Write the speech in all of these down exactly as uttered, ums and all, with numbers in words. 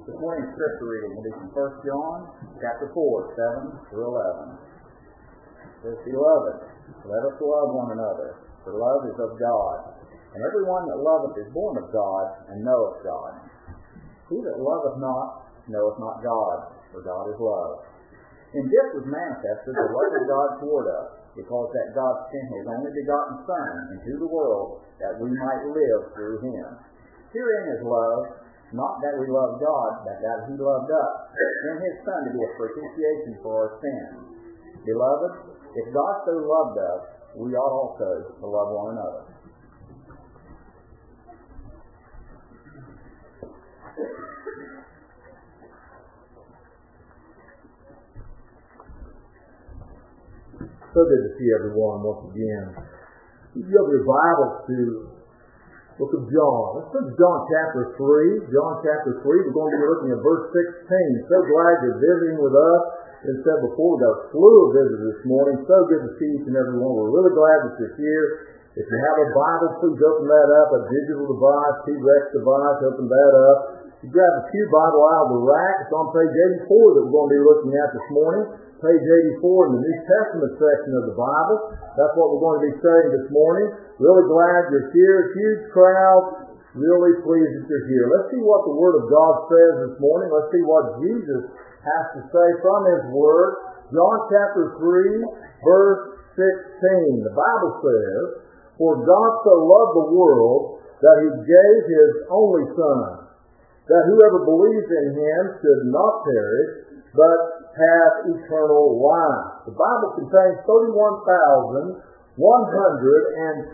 This morning's scripture reading will be from First John, chapter four, seven through eleven. It says, Beloved, let us love one another, for love is of God. And everyone that loveth is born of God, and knoweth God. He that loveth not, knoweth not God, for God is love. In this was manifested the love of God toward us, because that God sent His only begotten Son into the world, that we might live through Him. Herein is love, not that we love God, but that He loved us, and His Son to be a propitiation for our sins. Beloved, if God so loved us, we ought also to love one another. So good to see everyone once again. You have your Bibles to the book of John. Let's go to John chapter three. John chapter three, we're going to be looking at verse sixteen. So glad you're visiting with us. As I said before, we've got a slew of visitors this morning. So good to see each and every one. We're really glad that you're here. If you have a Bible, please open that up. A digital device, T-Rex device, open that up. You grab the Pew Bible out of the rack. It's on page eighty-four that we're going to be looking at this morning. Page eighty-four in the New Testament section of the Bible. That's what we're going to be studying this morning. Really glad you're here. Huge crowd. Really pleased that you're here. Let's see what the Word of God says this morning. Let's see what Jesus has to say from His Word. John chapter three, verse sixteen. The Bible says, For God so loved the world that He gave His only Son, that whoever believes in Him should not perish, but have eternal life. The Bible contains thirty-one thousand one hundred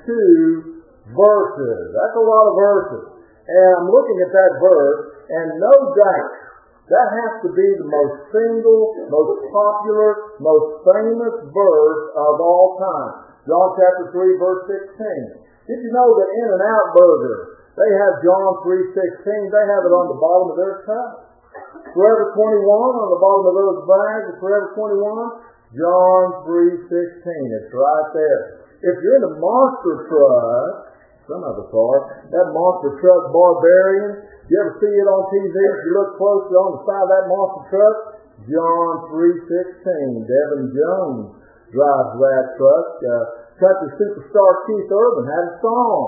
two verses. That's a lot of verses. And I'm looking at that verse, and no doubt that has to be the most single, most popular, most famous verse of all time. John chapter three, verse sixteen. Did you know that In-N-Out Burger, they have John three sixteen, they have it on the bottom of their cup? Forever twenty-one on the bottom of those bags of Forever twenty-one, John three sixteen. It's right there. If you're in a monster truck, some of us are, that monster truck Barbarian, you ever see it on T V? If you look closely on the side of that monster truck, John three sixteen. Devin Jones drives that truck. Uh, country superstar Keith Urban had a song.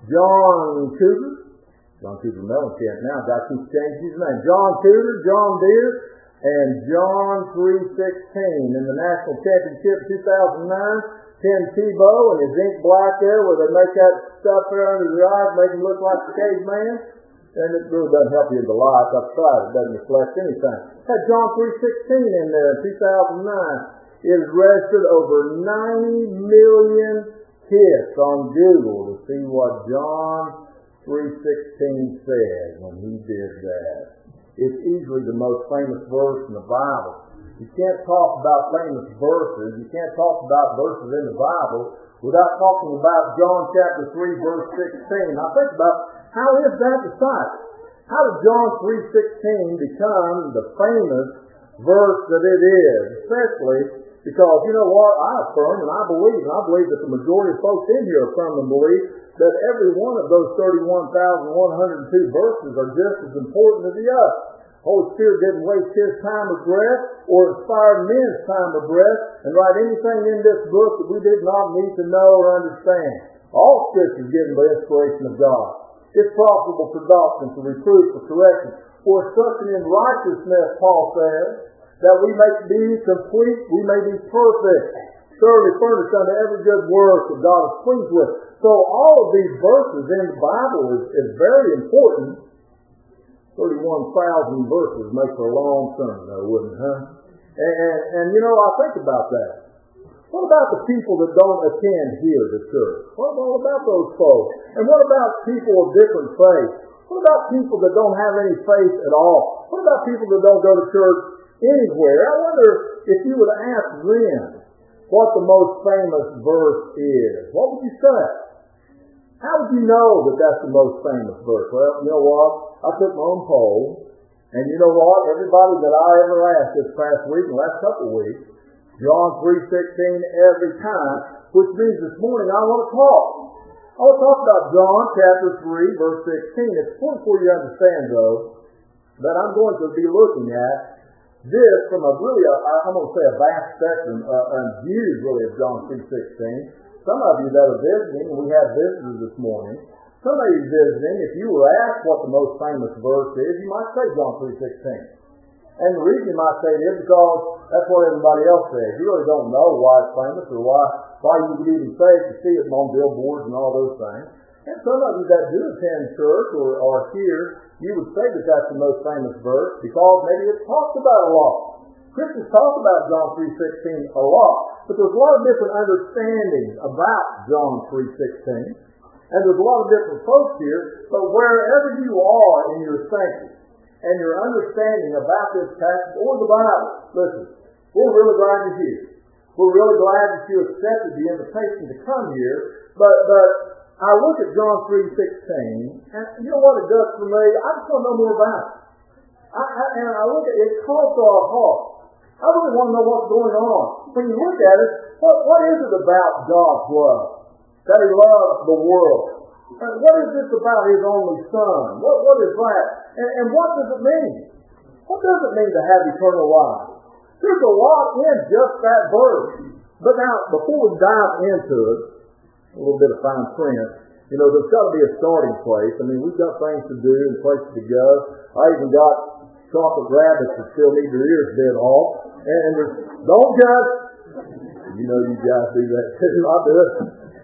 John Cougar. John Cougar Mellencamp now. Guy keeps changing his name. John Cougar, John Deere, and John three sixteen in the National Championship two thousand nine. Tim Tebow and his ink black there where they make that stuff there under their eyes, make him look like the caveman. And it really doesn't help you in the light. I've tried. It doesn't reflect anything. Had John three sixteen in there in two thousand nine. It has registered over ninety million hits on Google to see what John three sixteen said when he did that. It's easily the most famous verse in the Bible. You can't talk about famous verses. You can't talk about verses in the Bible without talking about John chapter three, verse sixteen. Now think about, how is that decided? How did John three sixteen become the famous verse that it is? Especially because, you know what, I affirm and I believe, and I believe that the majority of folks in here affirm and believe that every one of those thirty-one thousand one hundred two verses are just as important as the other. Holy Spirit didn't waste His time or breath or inspired men's time or breath and write anything in this book that we did not need to know or understand. All Scripture is given by inspiration of God. It's profitable for doctrine, for reproof, for correction, for instruction in righteousness, Paul says, that we may be complete, we may be perfect, thoroughly furnished unto every good work that God is pleased with. So all of these verses in the Bible is, is very important. thirty-one thousand verses make for a long sermon, though, wouldn't it, huh? And, and, and, you know, I think about that. What about the people that don't attend here to church? What, what about those folks? And what about people of different faiths? What about people that don't have any faith at all? What about people that don't go to church anywhere? I wonder if you would ask them what the most famous verse is. What would you say? How would you know that that's the most famous verse? Well, you know what? I took my own poll, and you know what? Everybody that I ever asked this past week, the last couple of weeks, John three sixteen every time, which means this morning I want to talk. I want to talk about John chapter three, verse sixteen. It's important for you to understand, though, But I'm going to be looking at this from a really, a, I'm going to say a vast spectrum, uh, and views really of John three sixteen. Some of you that are visiting, and we have visitors this morning, some of you visiting, if you were asked what the most famous verse is, you might say John three sixteen. And the reason you might say it is because that's what everybody else says. You really don't know why it's famous or why, why you would even say it. You see it on billboards and all those things. And some of you that do attend church or are here, you would say that that's the most famous verse because maybe it's talked about a lot. Christians talk about John three sixteen a lot, but there's a lot of different understandings about John three sixteen. And there's a lot of different folks here, but wherever you are in your thinking and your understanding about this passage or the Bible, listen, we're really glad you're here. We're really glad that you accepted the invitation to come here, but but I look at John three sixteen, and you know what it does for me? I just want to know more about it. I, I, and I look at it, it calls to our heart. I really want to know what's going on. When you look at it, what, what is it about God's love? That He loves the world. And what is this about His only Son? What, what is that? And, and what does it mean? What does it mean to have eternal life? There's a lot in just that verse. But now, before we dive into it, a little bit of fine print, you know, there's got to be a starting place. I mean, we've got things to do and places to go. I even got chocolate rabbits that still need their ears bit off. And, and there's, don't judge. You know you guys do that too. I do it.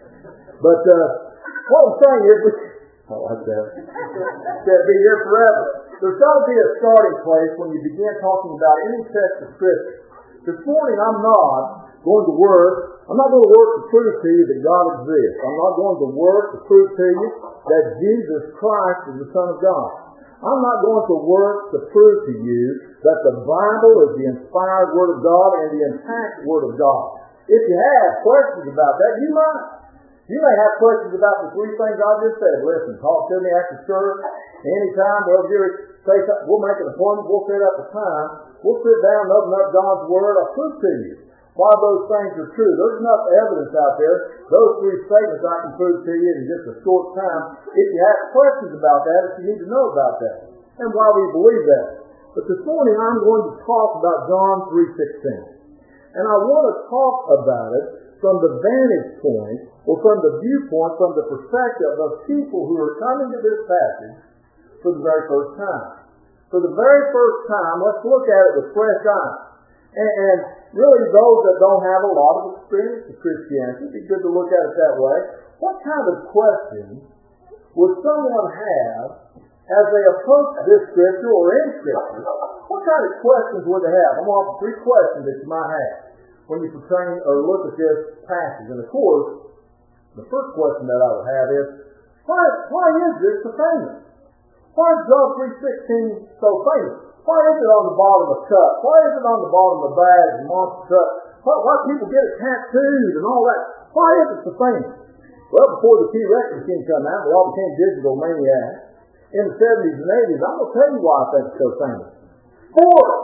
But uh, what I'm saying is, we, I like that. Can't be here forever. There's got to be a starting place when you begin talking about any text of Scripture. This morning I'm not going to work, I'm not going to work to prove to you that God exists. I'm not going to work to prove to you that Jesus Christ is the Son of God. I'm not going to work to prove to you that the Bible is the inspired Word of God and the intact Word of God. If you have questions about that, you might. You may have questions about the three things I just said. Listen, talk to me after church, anytime. We'll, say, we'll make an appointment. We'll set up a time. We'll sit down and open up God's Word. I'll prove to you why those things are true. There's enough evidence out there. Those three statements I can prove to you in just a short time. If you have questions about that, if you need to know about that, and why we believe that. But this morning I'm going to talk about John three sixteen. And I want to talk about it from the vantage point, or from the viewpoint, from the perspective of people who are coming to this passage for the very first time. For the very first time, let's look at it with fresh eyes. And, and really those that don't have a lot of experience with Christianity, it'd be good to look at it that way. What kind of questions would someone have as they approach this Scripture or in Scripture? What kind of questions would they have? I'm going to offer three questions that you might have when you pertain or look at this passage. And of course, the first question that I would have is, why, why is this so famous? Why is John three sixteen so famous? Why is it on the bottom of cups? Why is it on the bottom of bags and monster cups? Why, why people get it tattooed and all that? Why is it so famous? Well, before the T-Rex machine came out, we all became digital maniacs. In the seventies and eighties, I'm going to tell you why I think it's so famous. Sports!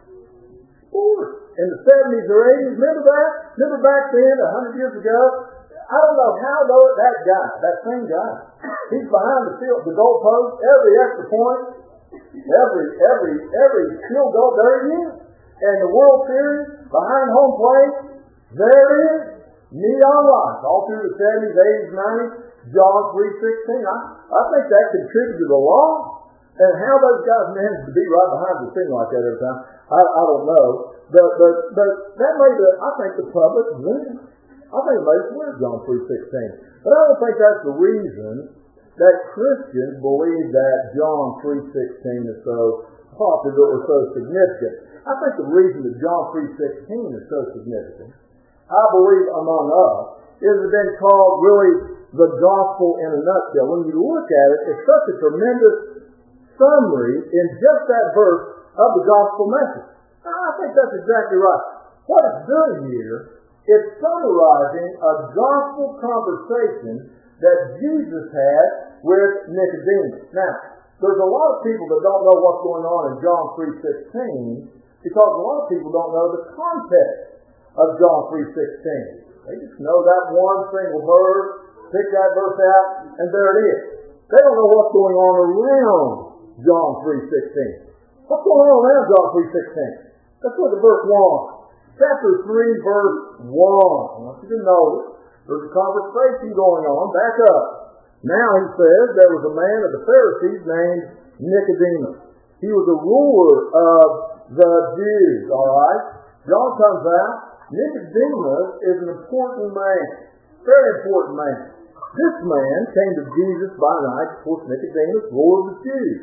Sports! In the seventies or eighties, remember that? Remember back then, a hundred years ago? I don't know how though that guy, that same guy, he's behind the field, the goalpost, every extra point, every every every field goal, there he is. And the World Series, behind home plate, there it is. Neon lights, all through the seventies, eighties, nineties, John three sixteen. I, I think that contributed a lot. And how those guys managed to be right behind the thing like that every time, I, I don't know. But but but that made the, I think the public win. I think it made us win John three sixteen. But I don't think that's the reason that Christians believe that John three sixteen is so popular or so significant. I think the reason that John three sixteen is so significant, I believe among us, is it's been called really the gospel in a nutshell. When you look at it, it's such a tremendous summary in just that verse of the gospel message. I think that's exactly right. What it's doing here, it's summarizing a gospel conversation that Jesus had with Nicodemus. Now, there's a lot of people that don't know what's going on in John three sixteen because a lot of people don't know the context of John three sixteen. They just know that one single verse, pick that verse out, and there it is. They don't know what's going on around John three sixteen. What's going on now, John three sixteen? Let's look at verse one. Chapter three, verse one. I want you to notice there's a conversation going on. Back up. Now he says there was a man of the Pharisees named Nicodemus. He was a ruler of the Jews, all right? John comes out. Nicodemus is an important man. Very important man. This man came to Jesus by night. Of course, Nicodemus, ruler of the Jews.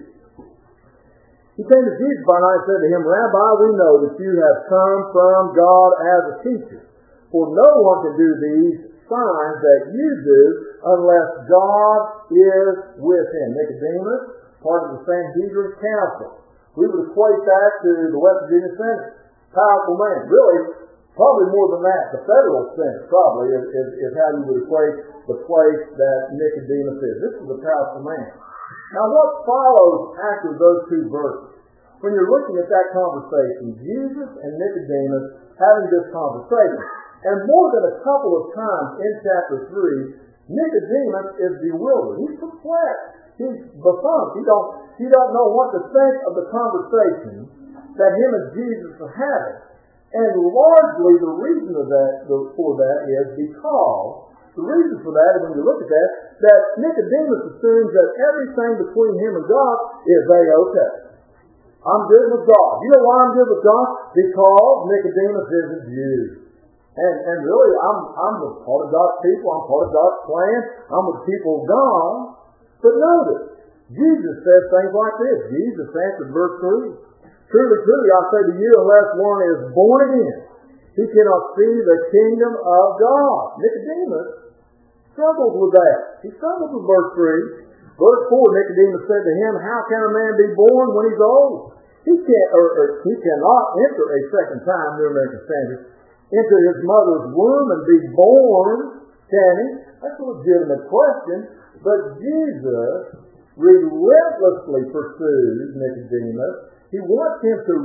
He came to Jesus by night and said to him, Rabbi, we know that you have come from God as a teacher. For no one can do these signs that you do unless God is with him. Nicodemus, part of the Sanhedrin Council. We would equate that to the West Virginia Senate. Powerful man. Really, probably more than that. The federal Senate probably is, is, is how you would equate the place that Nicodemus is. This is a powerful man. Now what follows after those two verses? When you're looking at that conversation, Jesus and Nicodemus having this conversation, and more than a couple of times in chapter three, Nicodemus is bewildered. He's perplexed. He's befuddled. He don't, he don't know what to think of the conversation that him and Jesus are having. And largely the reason of that, for that is because, the reason for that, when you look at that, that Nicodemus assumes that everything between him and God is A-okay. I'm good with God. You know why I'm good with God? Because Nicodemus is a Jew. And, and really, I'm, I'm a part of God's people. I'm part of God's plan. I'm with the people of God. But notice, Jesus says things like this. Jesus answered verse three. Truly, truly, I say to you, unless one is born again, he cannot see the kingdom of God. Nicodemus struggled with that. He struggled with verse three. Verse four, Nicodemus said to him, how can a man be born when he's old? He can't, or, or he cannot enter a second time, New American Standard, into his mother's womb and be born, can he? That's a legitimate question. But Jesus relentlessly pursues Nicodemus. He wants him to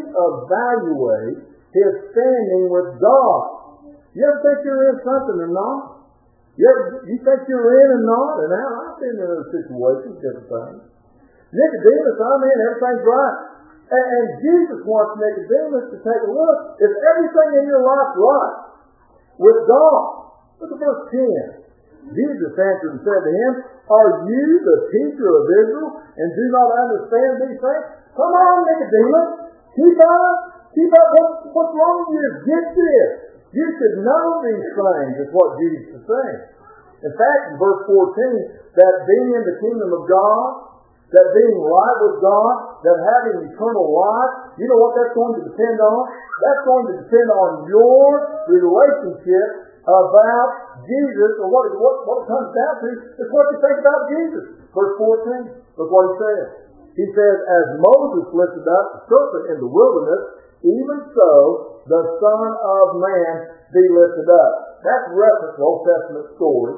reevaluate his standing with God. You ever think you're in something or not? You ever, you think you're in or not? And now I've been in those situations, different things. Nicodemus, I'm in, everything's right. And, and Jesus wants Nicodemus to take a look. Is everything in your life right with God? Look at verse ten. Jesus answered and said to him, are you the teacher of Israel and do not understand these things? Come on, Nicodemus. Keep up. Keep up. What's, what's wrong with you? Get this. You should know these things, is what Jesus is saying. In fact, in verse fourteen, that being in the kingdom of God, that being right with God, that having eternal life, you know what that's going to depend on? That's going to depend on your relationship about Jesus, or what, what, what it comes down to is what you think about Jesus. Verse fourteen, look what he says. He says, as Moses lifted up the serpent in the wilderness, even so the Son of Man be lifted up. That's reference to Old Testament story.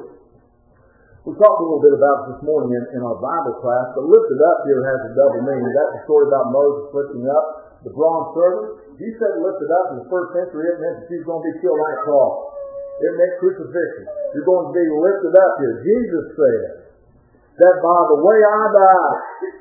We talked a little bit about it this morning in, in our Bible class, but lifted up here has a double meaning. That's the story about Moses lifting up the bronze serpent. He said lifted up in the first century, it meant that he was going to be killed on a cross. It meant crucifixion. You're going to be lifted up here. Jesus said that by the way I died,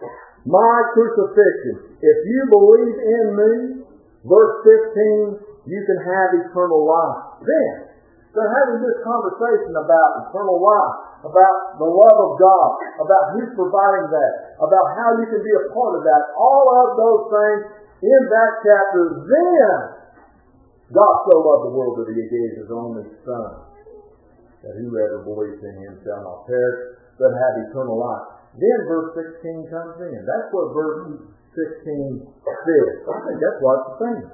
my crucifixion, if you believe in me, verse fifteen, you can have eternal life. Then, they're having this conversation about eternal life, about the love of God, about who's providing that, about how you can be a part of that, all of those things in that chapter. Then, God so loved the world that he gave his only Son, that whoever believes in him shall not perish, but have eternal life. Then verse sixteen comes in. That's what verse sixteen says. I think that's what it's saying.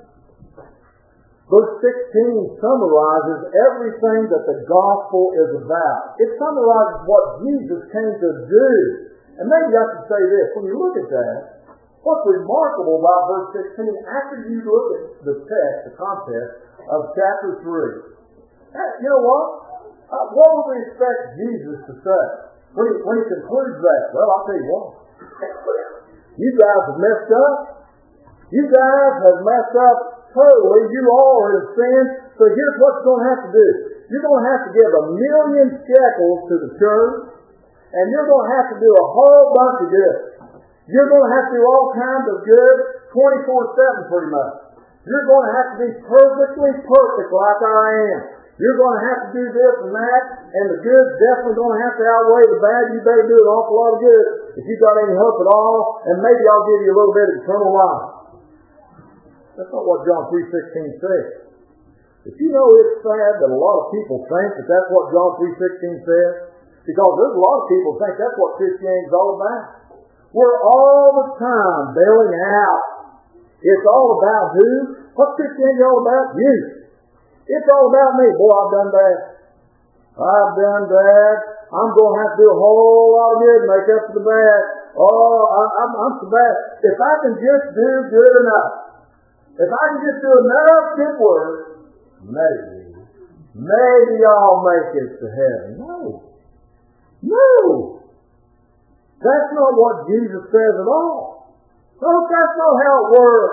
Verse sixteen summarizes everything that the gospel is about. It summarizes what Jesus came to do. And maybe I should say this. When you look at that, what's remarkable about verse sixteen, after you look at the text, the context of chapter three, you know what? Uh, what would we expect Jesus to say? When he, when he concludes that, well, I'll tell you what. You guys have messed up. You guys have messed up totally. You all have sinned. So here's what you're going to have to do. You're going to have to give a million shekels to the church, and you're going to have to do a whole bunch of good. You're going to have to do all kinds of good twenty-four seven pretty much. You're going to have to be perfectly perfect like I am. You're going to have to do this and that, and the good's definitely going to have to outweigh the bad. You better do an awful lot of good if you've got any hope at all, and maybe I'll give you a little bit of eternal life. That's not what John three sixteen says. But you know it's sad that a lot of people think that that's what John three sixteen says, because there's a lot of people think that's what Christianity is all about. We're all the time bailing out. It's all about who? What's Christianity all about? You. It's all about me. Boy, I've done bad. I've done bad. I'm going to have to do a whole lot of good to make up for the bad. Oh, I, I'm, I'm so bad. If I can just do good enough, if I can just do enough good work, maybe, maybe I'll make it to heaven. No. No. That's not what Jesus says at all. Folks, that's not how it works.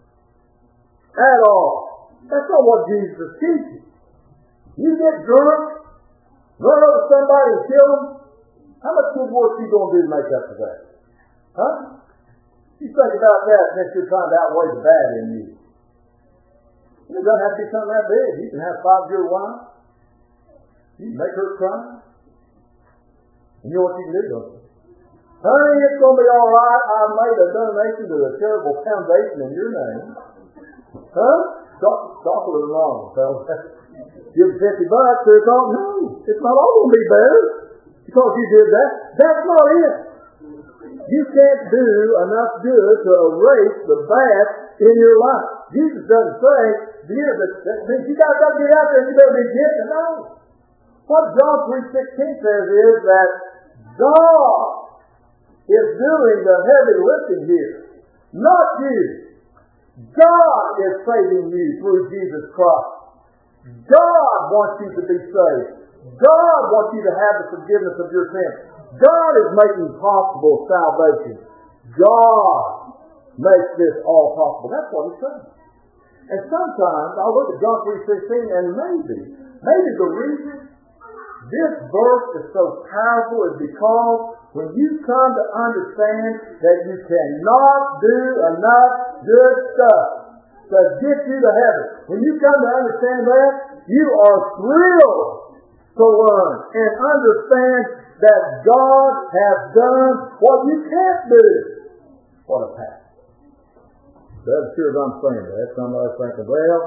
At all. That's not what Jesus is teaching. You get drunk, run over somebody and kill them. How much good work are you going to do to make up for that? Huh? You think about that, and then you're trying to outweigh the bad in you. It doesn't have to be something that big. You can have five-year wife. You can make her cry. And you know what you can do, don't you? Honey, it's going to be all right. I made a donation to a charitable foundation in your name. Huh? Stop, stop a little long, fellas. Give fifty bucks, they're thought, no, it's not all going to be better because you did that. That's not it. You can't do enough good to erase the bad in your life. Jesus doesn't say, yeah, that, that means you guys got to get out there and you better be getting. No. What John three sixteen says is that God is doing the heavy lifting here, not you. God is saving you through Jesus Christ. God wants you to be saved. God wants you to have the forgiveness of your sins. God is making possible salvation. God makes this all possible. That's what He's saying. And sometimes I look at John three sixteen and maybe, maybe the reason this verse is so powerful is because when you come to understand that you cannot do enough good stuff to get you to heaven, when you come to understand that, you are thrilled to learn and understand that God has done what you can't do. What a path. That's sure as I'm saying that. Somebody's thinking, well,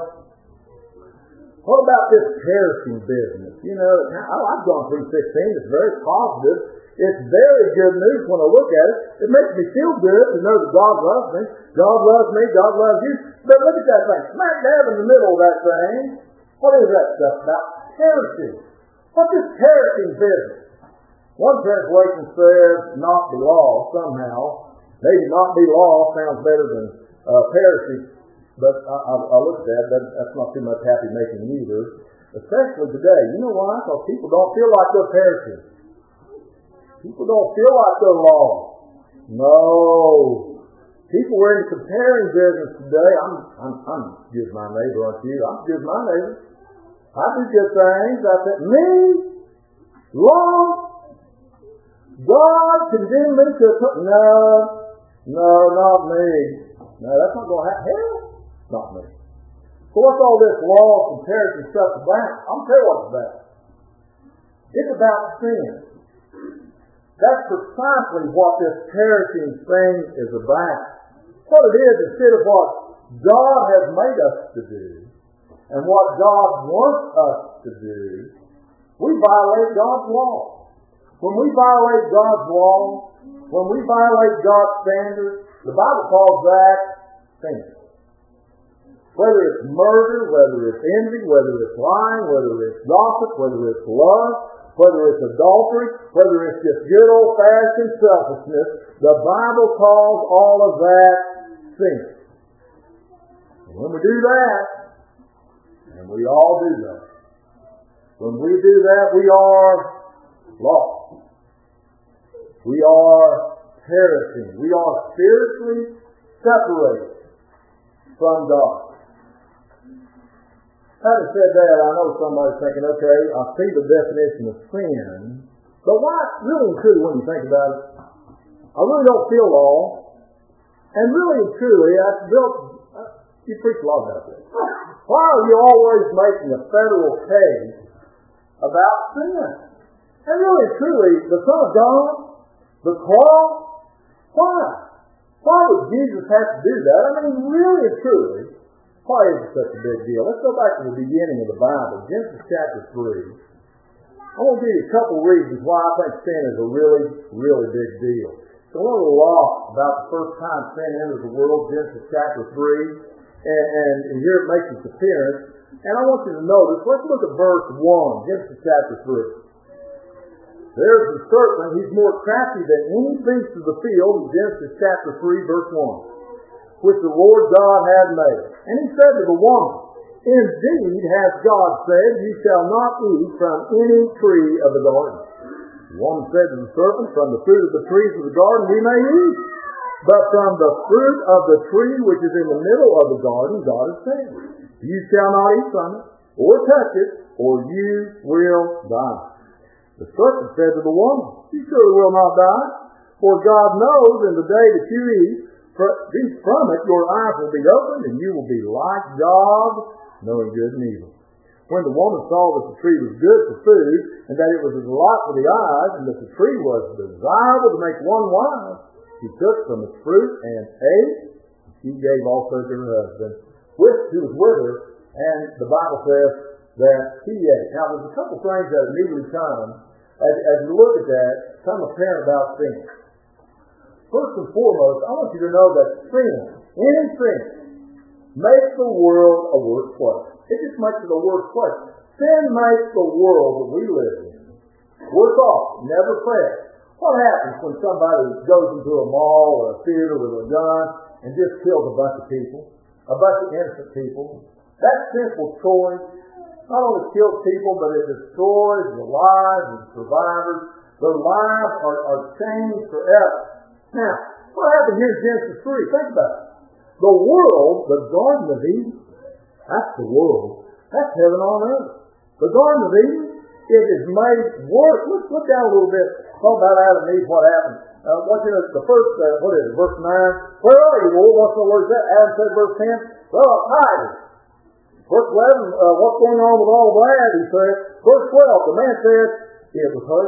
what about this perishing business? You know, I've gone through sixteen. It's very positive. It's very good news when I look at it. It makes me feel good to know that God loves me. God loves me. God loves you. But look at that thing. Smack dab in the middle of that thing. What is that stuff about? Perishing. What's this perishing business? One translation says not be lost somehow. Maybe not be lost sounds better than uh, perishing. But I, I, I looked at that. That's not too much happy making either. Especially today. You know why? Because people don't feel like they're perishing. People don't feel like they're lost. No. People are in the comparing business today. I'm, I'm, I'm just my neighbor, aren't you? I'm just my neighbor. I do good things. I said, me? Lost? God condemned me to a... No. No, not me. No, that's not going to happen. Hell? Not me. So what's all this loss and perishing stuff about? I'll tell you what it's about. It's about sin. That's precisely what this perishing thing is about. What it is, instead of what God has made us to do and what God wants us to do, we violate God's law. When we violate God's law, when we violate God's standards, the Bible calls that sin. Whether it's murder, whether it's envy, whether it's lying, whether it's gossip, whether it's lust, whether it's adultery, whether it's just good old-fashioned selfishness, the Bible calls all of that sin. And when we do that, and we all do that, when we do that, we are lost. We are perishing. We are spiritually separated from God. Having said that, I know somebody's thinking, okay, I see the definition of sin, but why, really and truly, when you think about it, I really don't feel lost. And really and truly, I built, uh, you preach a lot about this. Why are you always making a federal case about sin? And really and truly, the Son of God, the cross, why? Why would Jesus have to do that? I mean, really and truly, why is it such a big deal? Let's go back to the beginning of the Bible, Genesis chapter three. I want to give you a couple reasons why I think sin is a really, really big deal. So I want to law about the first time sin enters the world, Genesis chapter three, and, and, and here it makes its appearance. And I want you to notice, let's look at verse one, Genesis chapter three. There's the serpent, he's more crafty than any beast of the field, in Genesis chapter three, verse one, which the Lord God had made. And he said to the woman, indeed hath God said, you shall not eat from any tree of the garden. The woman said to the serpent, from the fruit of the trees of the garden we may eat, but from the fruit of the tree which is in the middle of the garden, God has said, you shall not eat from it, or touch it, or you will die. The serpent said to the woman, you surely will not die, for God knows in the day that you eat from it, your eyes will be opened, and you will be like God, knowing good and evil. When the woman saw that the tree was good for food, and that it was a delight for the eyes, and that the tree was desirable to make one wise, she took from its fruit and ate, and she gave also to her husband, which who was with her, and the Bible says that he ate. Now there's a couple things that immediately come as, as you look at that, come apparent about sin. First and foremost, I want you to know that sin, any sin, makes the world a worse place. It just makes it a worse place. Sin makes the world that we live in worse off, never fair. What happens when somebody goes into a mall or a theater with a gun and just kills a bunch of people, a bunch of innocent people? That simple choice not only kills people, but it destroys the lives of the survivors. Their lives are, are changed forever. Now, what happened here in Genesis three? Think about it. The world, the Garden of Eden, that's the world. That's heaven on earth. The Garden of Eden, it is made worse. Let's look down a little bit. Talk about Adam and Eve, what happened. Uh, what, you know, the first, uh, what is it, verse nine? Where are you, Lord? What's the word that? Adam said, verse ten, well, I'm hiding. Verse eleven, uh, what's going on with all that? He said, verse twelve, the man said, it was her.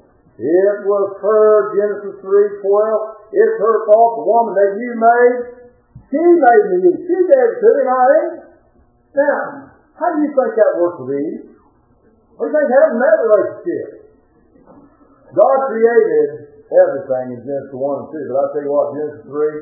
It was her, Genesis three twelve. It's her fault, the woman that you made. She made me eat. She gave it to me, and I ate. Now, how do you think that works with Eve? What do you think happened in that relationship? God created everything in Genesis one and two, but I'll tell you what, Genesis three,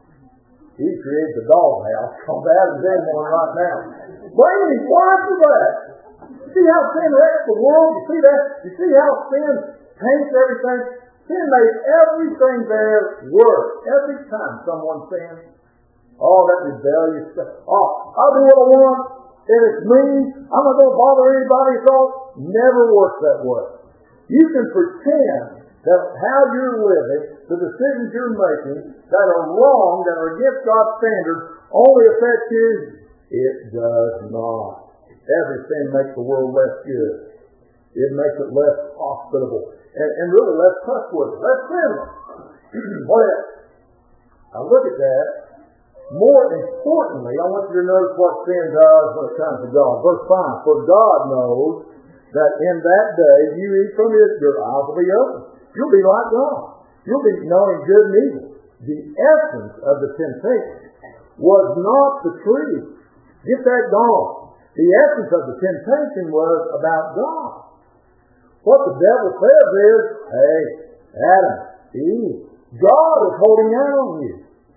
He created the doghouse on Adam's in one right now. Blame His wife for that. You see how sin wrecks the world? You see that? You see how sin paints everything? Sin made everything there worse. Every time someone sins, oh, that rebellious stuff. Oh, I'll do what I want, and it's me. I'm not going to bother anybody. It's all never works that way. You can pretend that how you're living, the decisions you're making that are wrong, that are against God's standards, only affect you. It does not. Every sin makes the world less good. It makes it less hospitable. And, and really less trustworthy, less criminal. What else? Now look at that. More importantly, I want you to notice what sin does when it comes to God. Verse five, for God knows that in that day you eat from it, your eyes will be open. You'll be like God. You'll be knowing good and evil. The essence of the temptation was not the tree. Get that gone. The essence of the temptation was about God. What the devil says is, hey, Adam, Eve, God is holding out on you.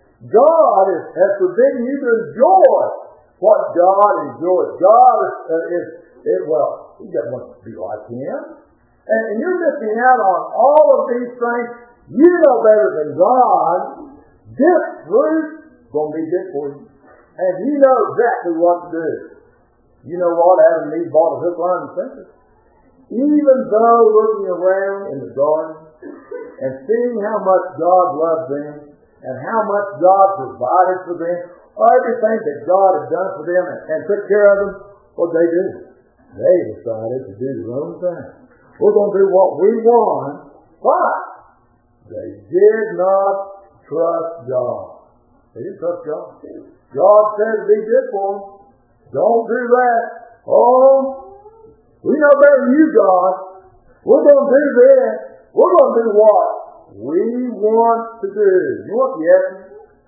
God is, has forbidden you to enjoy what God enjoys. God is, uh, is, is well, He doesn't want to be like Him. And, and you're missing out on all of these things. You know better than God. This fruit is going to be good for you. And you know exactly what to do. You know what? Adam and Eve bought a hook, line, and sinker. Even though looking around in the garden and seeing how much God loved them and how much God provided for them, everything that God had done for them and, and took care of them, what did they do? They decided to do their own thing. We're going to do what we want, but they did not trust God. They didn't trust God. God said to be good for them. Don't do that. Oh, we know better than you, God. We're going to do this. We're going to do what we want to do. You want the essence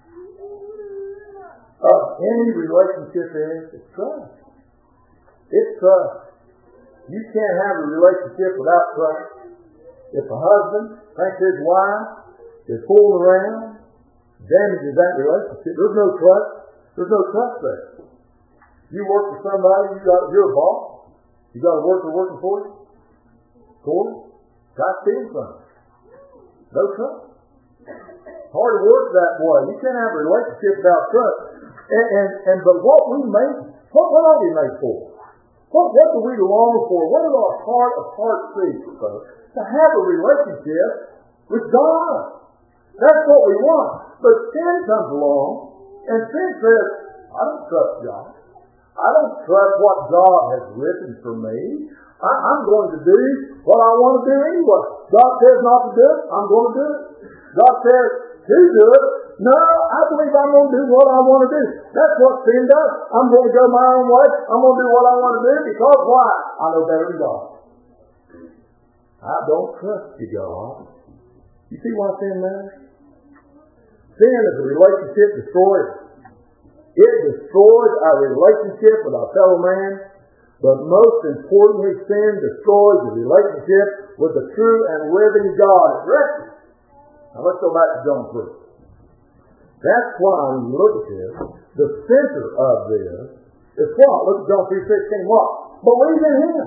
of any relationship is? It's trust. It's trust. You can't have a relationship without trust. If a husband thinks his wife is fooling around, damages that relationship. There's no trust. There's no trust there. You work for somebody, you got, you're a boss. You got a worker working for you. Cool. Got to steal something. No trust. Hard to work that way. You can't have a relationship without trust. And, and, and but what we make, what, what are we made for? What, what do we long for? What is our heart of heart seeks, folks? To have a relationship with God. That's what we want. But sin comes along, and sin says, I don't trust God. I don't trust what God has written for me. I, I'm going to do what I want to do anyway. God says not to do it, I'm going to do it. God says to do it, no, I believe I'm going to do what I want to do. That's what sin does. I'm going to go my own way. I'm going to do what I want to do because why? I know better than God. I don't trust you, God. You see why sin matters? Sin is a relationship destroyer. It destroys our relationship with our fellow man, but most importantly, sin destroys the relationship with the true and living God. It wrecks. Now let's go back to John three. That's why when you look at this, the center of this is what? Look at John three sixteen. What? Believe in Him.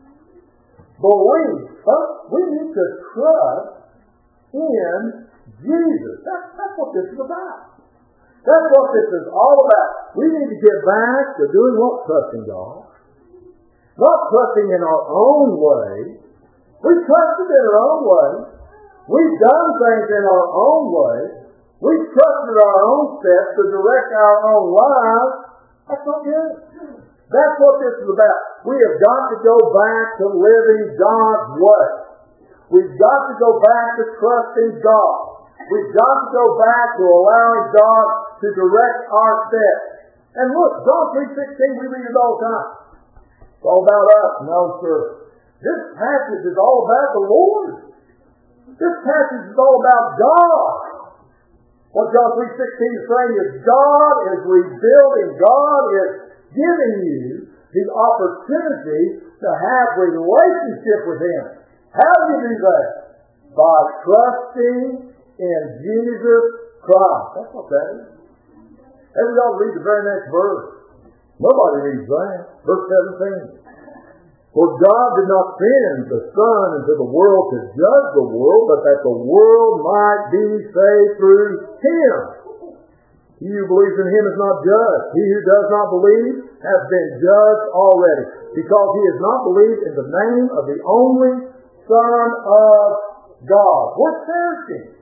Believe. Huh? We need to trust in Jesus. That's, that's what this is about. That's what this is all about. We need to get back to doing what? Trusting God. Not trusting in our own way. We trusted in our own way. We've done things in our own way. We've trusted our own steps to direct our own lives. That's not good. That's what this is about. We have got to go back to living God's way. We've got to go back to trusting God. We've got to go back to allowing God to direct our steps. And look, John three sixteen, we read it all the time. It's all about us. No, sir. This passage is all about the Lord. This passage is all about God. What John three sixteen is saying is God is rebuilding. God is giving you the opportunity to have relationship with Him. How do you do that? By trusting in Jesus Christ. That's what that is. And we ought to read the very next verse. Nobody reads that. Verse seventeen. For God did not send the Son into the world to judge the world, but that the world might be saved through Him. He who believes in Him is not judged. He who does not believe has been judged already, because he has not believed in the name of the only Son of God. We're searching.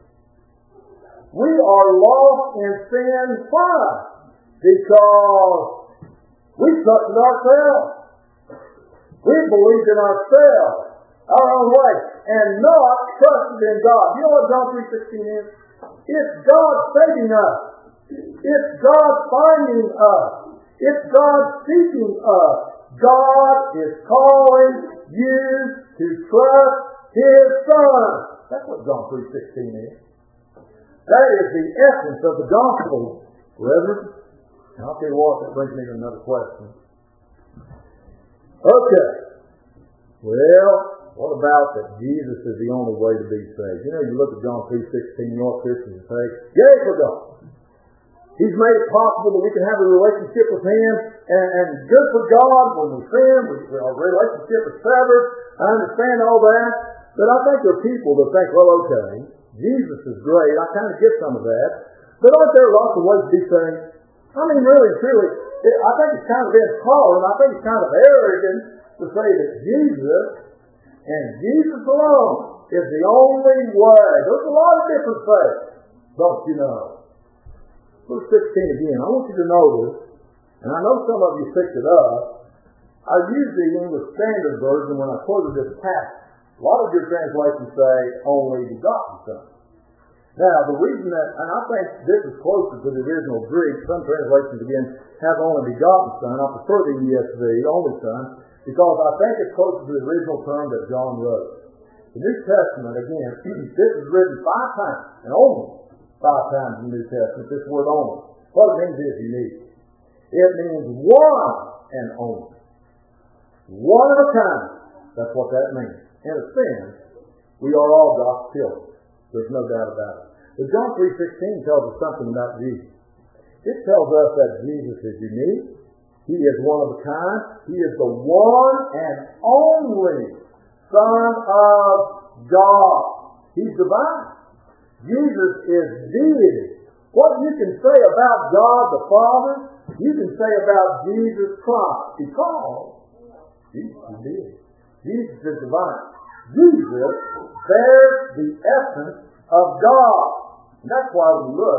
We are lost in sin. Why? Because we trusted ourselves. We believed in ourselves, our own way, and not trusted in God. You know what John three sixteen is? It's God saving us. It's God finding us. It's God seeking us. God is calling you to trust His Son. That's what John three sixteen is. That is the essence of the gospel, brethren. And I'll tell you what, that brings me to another question. Okay. Well, what about that Jesus is the only way to be saved? You know, you look at John three sixteen, your Christians say, yea, for God. He's made it possible that we can have a relationship with Him, and, and good for God when we sin, we, our relationship is severed. I understand all that, but I think there are people that think, well, okay, Jesus is great, I kind of get some of that, but aren't there lots of ways to be saved? I mean, really, truly, it, I think it's kind of intolerant, I think it's kind of arrogant to say that Jesus and Jesus alone is the only way. There's a lot of different faiths, don't you know? Verse sixteen again, I want you to notice, and I know some of you picked it up, I use the English Standard Version when I quoted this passage. A lot of your translations say, only begotten Son. Now, the reason that, and I think this is closer to the original Greek, some translations again have only begotten Son. I prefer the E S V, only Son, because I think it's closer to the original term that John wrote. The New Testament, again, this is written five times, and only five times in the New Testament, this word only. What it means is unique. It means one and only. One of a kind. That's what that means. In a sense, we are all God's children. There's no doubt about it. But John three sixteen tells us something about Jesus. It tells us that Jesus is unique. He is one of a kind. He is the one and only Son of God. He's divine. Jesus is deity. What you can say about God the Father, you can say about Jesus Christ, because Jesus is deity. Jesus is divine. Jesus bears the essence of God. And that's why we look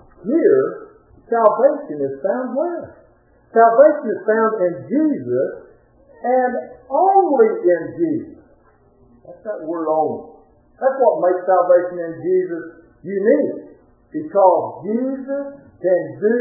here, salvation is found where? Salvation is found in Jesus and only in Jesus. That's that word only. That's what makes salvation in Jesus unique. Because Jesus can do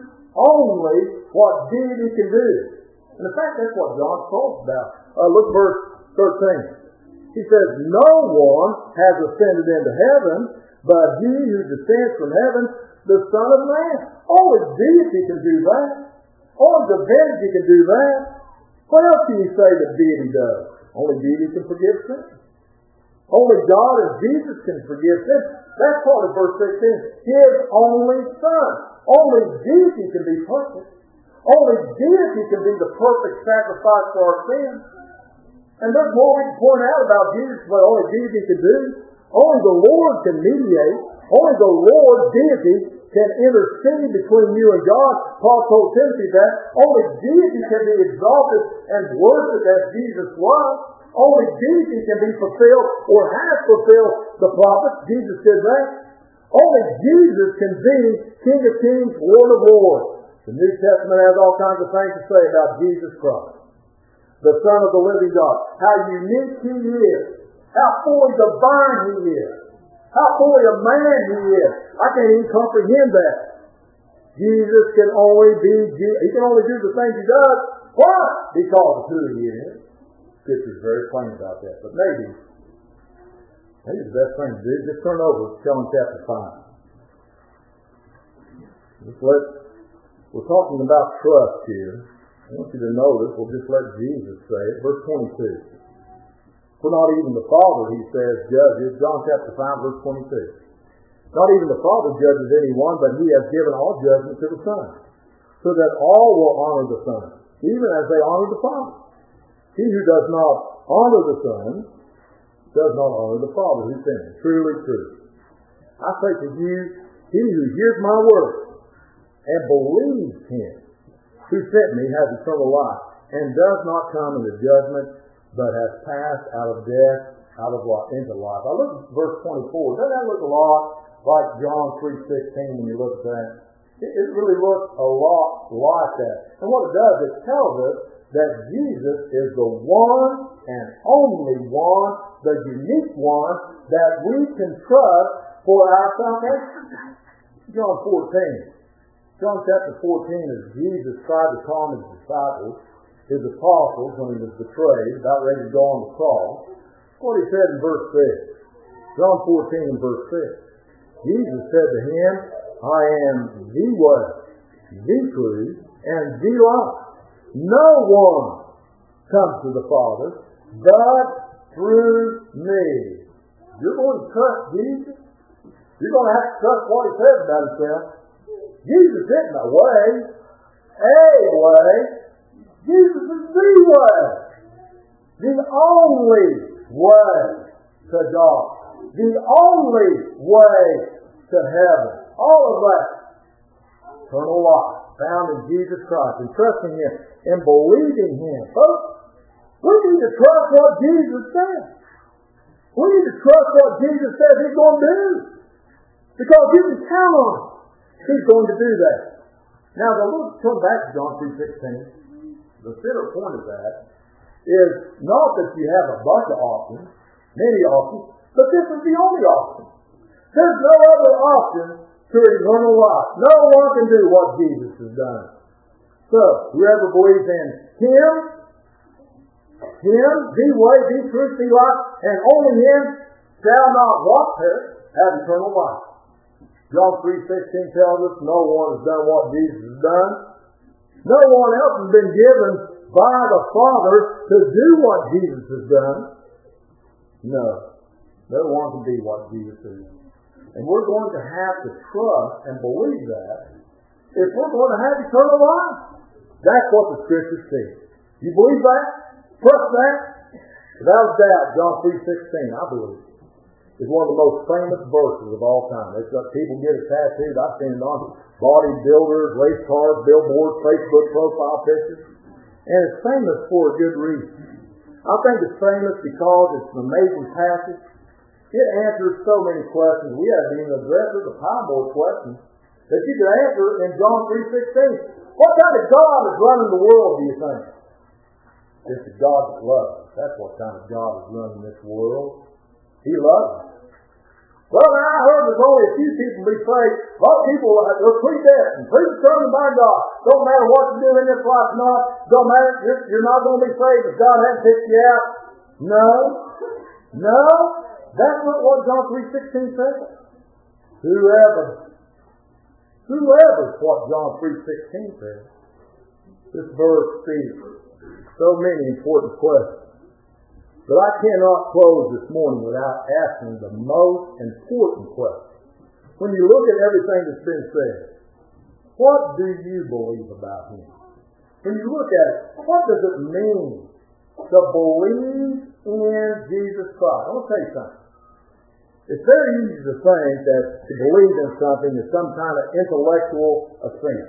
only what deity can do. And in fact, that's what John talks about. Uh, look verse thirteen. He says, no one has ascended into heaven, but he who descends from heaven, the Son of Man. Only deity can do that. Only divinity can do that. What else can you say that deity does? Only deity can forgive sin. Only God and Jesus can forgive sin. That's part of verse sixteen. His only Son. Only deity can be perfect. Only deity can be the perfect sacrifice for our sins. And there's more we can point out about Jesus, what only deity can do. Only the Lord can mediate. Only the Lord, deity, can intercede between you and God. Paul told Timothy that. Only deity can be exalted and worshipped as Jesus was. Only deity can be fulfilled or has fulfilled the prophets. Jesus did that. Only Jesus can be King of Kings, Lord of Lords. The New Testament has all kinds of things to say about Jesus Christ, the Son of the living God. How unique He is. How fully divine He is. How fully a man He is. I can't even comprehend that. Jesus can only be, He can only do the things He does. Why? Because of who He is. Scripture is very plain about that. But maybe, maybe the best thing to do is just turn over to John chapter five. Just let, we're talking about trust here. I want you to notice, we'll just let Jesus say it. Verse twenty-two. For not even the Father, he says, judges. John chapter five, verse twenty-two. Not even the Father judges anyone, but he has given all judgment to the Son, so that all will honor the Son, even as they honor the Father. He who does not honor the Son does not honor the Father who sent him. Truly true. I say to you, he who hears my word and believes him who sent me has eternal life, and does not come into judgment, but has passed out of death out of life into life. I look at verse twenty-four. Doesn't that look a lot like John three sixteen when you look at that? It, it really looks a lot like that. And what it does, it tells us that Jesus is the one and only one, the unique one that we can trust for our salvation. John fourteen. John chapter fourteen, as Jesus tried to calm his disciples, his apostles, when he was betrayed, about ready to go on the cross. What he said in verse six. John fourteen and verse six. Jesus said to him, I am the way, the truth, and the life. No one comes to the Father but through me. You're going to trust Jesus? You're going to have to trust what he says about himself. Jesus isn't a way, a way. Jesus is the way. The only way to God. The only way to heaven. All of that. Eternal life found in Jesus Christ, and trusting Him and believing Him. Folks, we need to trust what Jesus said. We need to trust what Jesus says He's going to do. Because you can count on Him. He's going to do that. Now, the little turn back to John three sixteen. The center point of that is not that you have a bunch of options, many options, but this is the only option. There's no other option to eternal life. No one can do what Jesus has done. So, whoever believes in Him, Him, the way, the truth, the life, and only Him, shall not what perish, have eternal life. John three sixteen tells us no one has done what Jesus has done. No one else has been given by the Father to do what Jesus has done. No. No one can be what Jesus is. And we're going to have to trust and believe that if we're going to have eternal life. That's what the Scriptures say. You believe that? Trust that? Without doubt, John three sixteen, I believe, is one of the most famous verses of all time. It's got people get it tattooed. I've seen it on bodybuilders, race cars, billboards, Facebook profile pictures. And it's famous for a good reason. I think it's famous because it's an amazing passage. It answers so many questions. We haven't even addressed the pile more questions that you could answer in John three sixteen. What kind of God is running the world, do you think? It's a God that loves us. That's what kind of God is running this world. He loves us. Well, now I heard there's only a few people be saved. A lot of people are predestined, predetermined by God. Don't matter what you do in this life or not. Don't matter. You're, you're not going to be saved if God hasn't picked you out. No. No. That's not what John three sixteen says. Whoever. Whoever is what John three sixteen says. This verse speaks so many important questions. But I cannot close this morning without asking the most important question. When you look at everything that's been said, what do you believe about Him? When you look at it, what does it mean to believe in Jesus Christ? I want to tell you something. It's very easy to think that to believe in something is some kind of intellectual assent.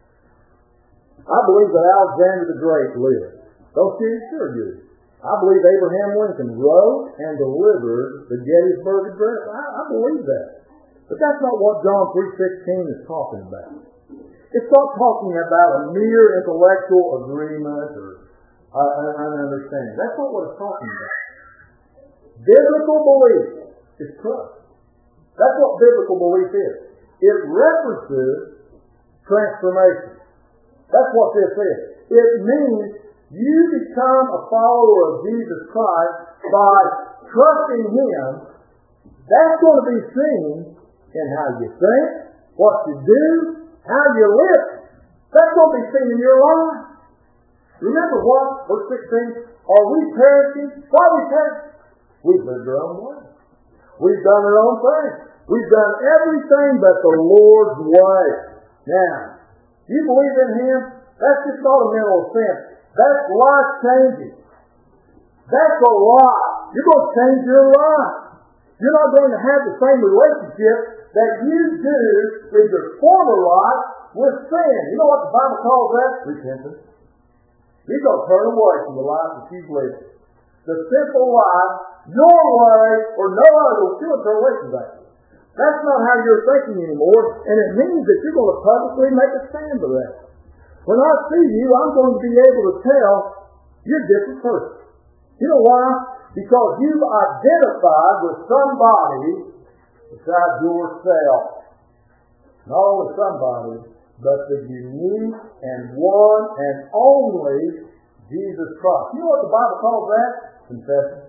I believe that Alexander the Great lived. Don't you? Sure you. I believe Abraham Lincoln wrote and delivered the Gettysburg Address. I, I believe that. But that's not what John three sixteen is talking about. It's not talking about a mere intellectual agreement or uh, an understanding. That's not what it's talking about. Biblical belief is trust. That's what biblical belief is. It references transformation. That's what this is. It means you become a follower of Jesus Christ by trusting Him. That's going to be seen in how you think, what you do, how you live. That's going to be seen in your life. Remember what? Verse sixteen. Are we perishing? Why are we perishing? We've lived our own way. We've done our own thing. We've done everything but the Lord's way. Now, you believe in Him? That's just not a mental assent. That's life-changing. That's a lie. You're going to change your life. You're not going to have the same relationship that you do with your former life with sin. You know what the Bible calls that? Repentance. You're going to turn away from the life that you've lived. The simple life, your way, or no other, will still turn away from that. That's not how you're thinking anymore, and it means that you're going to publicly make a stand for that. When I see you, I'm going to be able to tell you're a different person. You know why? Because you've identified with somebody besides yourself. Not only somebody, but the unique and one and only Jesus Christ. You know what the Bible calls that? Confession.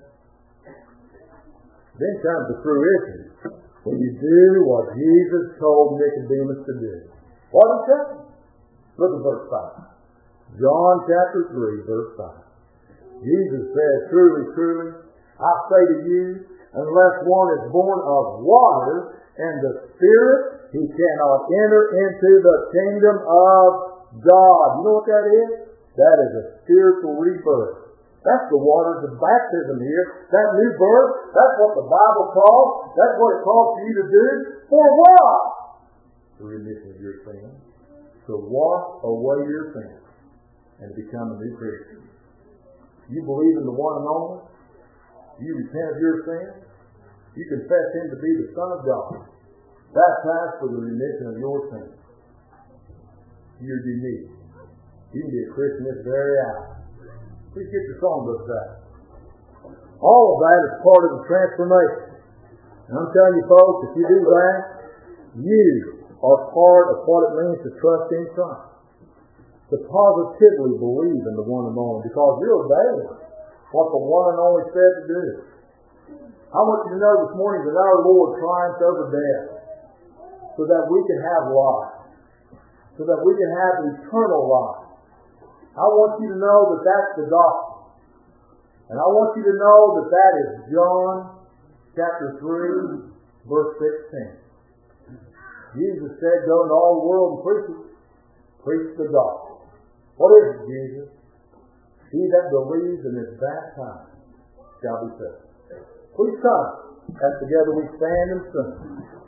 Then comes the fruition. When you do what Jesus told Nicodemus to do. What did he say? Look at verse five. John chapter three, verse five. Jesus said, truly, truly, I say to you, unless one is born of water and the Spirit, he cannot enter into the kingdom of God. You know what that is? That is a spiritual rebirth. That's the waters of baptism here. That new birth, that's what the Bible calls. That's what it calls for you to do. For what? The remission of your sins. To wash away your sins and become a new creature. You believe in the one and only. You repent of your sins. You confess Him to be the Son of God. Baptized for the remission of your sins. You're unique. You can be a Christian this very hour. Please get your songbooks out. All of that is part of the transformation. And I'm telling you folks, if you do that, you are part of what it means to trust in Christ. To positively believe in the one and only, because you're obeying what the one and only said to do. I want you to know this morning that our Lord triumphed over death so that we can have life, so that we can have eternal life. I want you to know that that's the gospel. And I want you to know that that is John chapter three, verse sixteen. Jesus said, go into all the world and preach it. Preach the gospel. What is it, Jesus? He that believes and is baptized shall be saved. Please come as together we stand and sing.